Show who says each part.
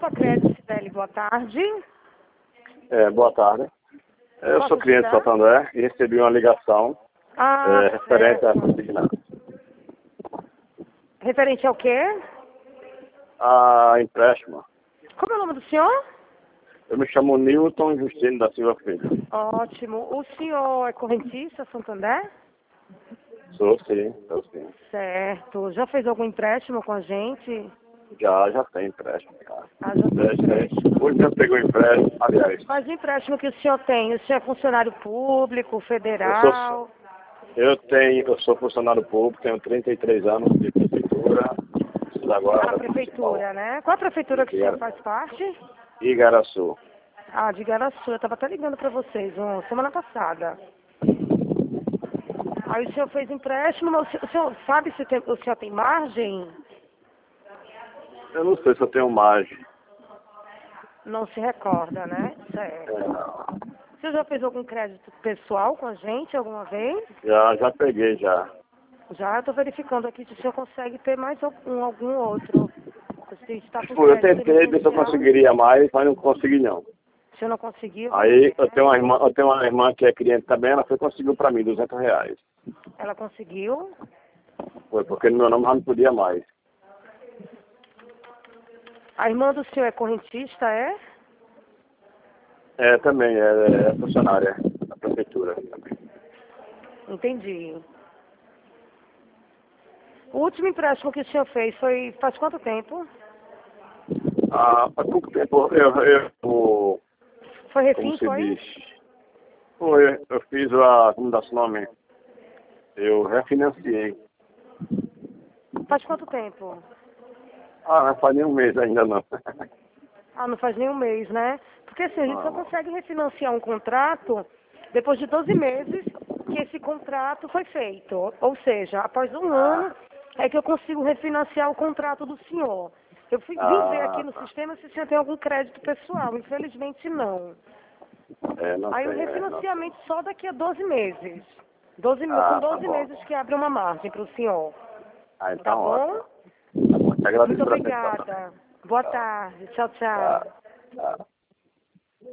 Speaker 1: Copa Crédito Cideli, boa tarde.
Speaker 2: Boa tarde. Eu
Speaker 1: Posso
Speaker 2: sou cliente do
Speaker 1: ajudar?
Speaker 2: Santander e recebi uma ligação referente a
Speaker 1: Certo.
Speaker 2: consignar.
Speaker 1: Referente ao quê?
Speaker 2: A empréstimo.
Speaker 1: Como é o nome do senhor?
Speaker 2: Eu me chamo Newton Justino da Silva Filho.
Speaker 1: Ótimo. O senhor é correntista, Santander?
Speaker 2: Sou sim.
Speaker 1: Certo. Já fez algum empréstimo com a gente?
Speaker 2: Já tem empréstimo, cara.
Speaker 1: Ah, já tem empréstimo.
Speaker 2: Hoje já pegou empréstimo, aliás.
Speaker 1: Quais empréstimo que o senhor tem? O senhor é funcionário público,
Speaker 2: Eu
Speaker 1: federal?
Speaker 2: sou funcionário público, tenho 33 anos de prefeitura. Preciso agora
Speaker 1: A
Speaker 2: da
Speaker 1: prefeitura,
Speaker 2: municipal.
Speaker 1: né? Qual a prefeitura que o senhor faz parte?
Speaker 2: Igaraçu.
Speaker 1: Ah, de Igaraçu. Eu estava até ligando para vocês, semana passada. Aí o senhor fez empréstimo, mas o senhor sabe se o senhor tem margem?
Speaker 2: Eu não sei se eu tenho margem.
Speaker 1: Não se recorda, né? Certo.
Speaker 2: Não.
Speaker 1: O senhor já fez algum crédito pessoal com a gente alguma vez?
Speaker 2: Já peguei já.
Speaker 1: Já estou verificando aqui se o senhor consegue ter mais algum outro. Você está com
Speaker 2: Eu
Speaker 1: crédito
Speaker 2: tentei ver se eu
Speaker 1: emergencial.
Speaker 2: conseguiria mais, mas não consegui não.
Speaker 1: O senhor não conseguiu?
Speaker 2: Aí
Speaker 1: Vamos ver.
Speaker 2: eu tenho uma irmã que é cliente também, ela conseguiu para mim R$ 200.
Speaker 1: Ela conseguiu?
Speaker 2: Foi porque no meu nome já não podia mais.
Speaker 1: A irmã do senhor é correntista, é?
Speaker 2: Também, é funcionária da prefeitura também.
Speaker 1: Entendi. O último empréstimo que o senhor fez faz quanto tempo?
Speaker 2: Há pouco tempo eu
Speaker 1: Foi
Speaker 2: como
Speaker 1: refim,
Speaker 2: se
Speaker 1: foi?
Speaker 2: diz, eu fiz como dá esse nome? Eu refinanciei.
Speaker 1: Faz quanto tempo?
Speaker 2: Não faz nem um mês ainda não.
Speaker 1: Ah, não faz nem um mês, né? Porque assim, a gente só
Speaker 2: Não.
Speaker 1: consegue refinanciar um contrato depois de 12 meses que esse contrato foi feito. Ou seja, após um ano é que eu consigo refinanciar o contrato do senhor. Eu vim ver aqui no
Speaker 2: Tá.
Speaker 1: sistema se o senhor tem algum crédito pessoal. Infelizmente não.
Speaker 2: Não
Speaker 1: Aí o
Speaker 2: tem, não.
Speaker 1: refinanciamento só daqui a 12 meses. Com
Speaker 2: Tá
Speaker 1: 12
Speaker 2: bom.
Speaker 1: meses que abre uma margem para o senhor. Tá
Speaker 2: Então,
Speaker 1: bom?
Speaker 2: ótimo. Tá bom. Te agradeço
Speaker 1: Muito
Speaker 2: pela atenção também.
Speaker 1: obrigada. Boa
Speaker 2: Tá.
Speaker 1: tarde. Tchau, tchau.
Speaker 2: Tá.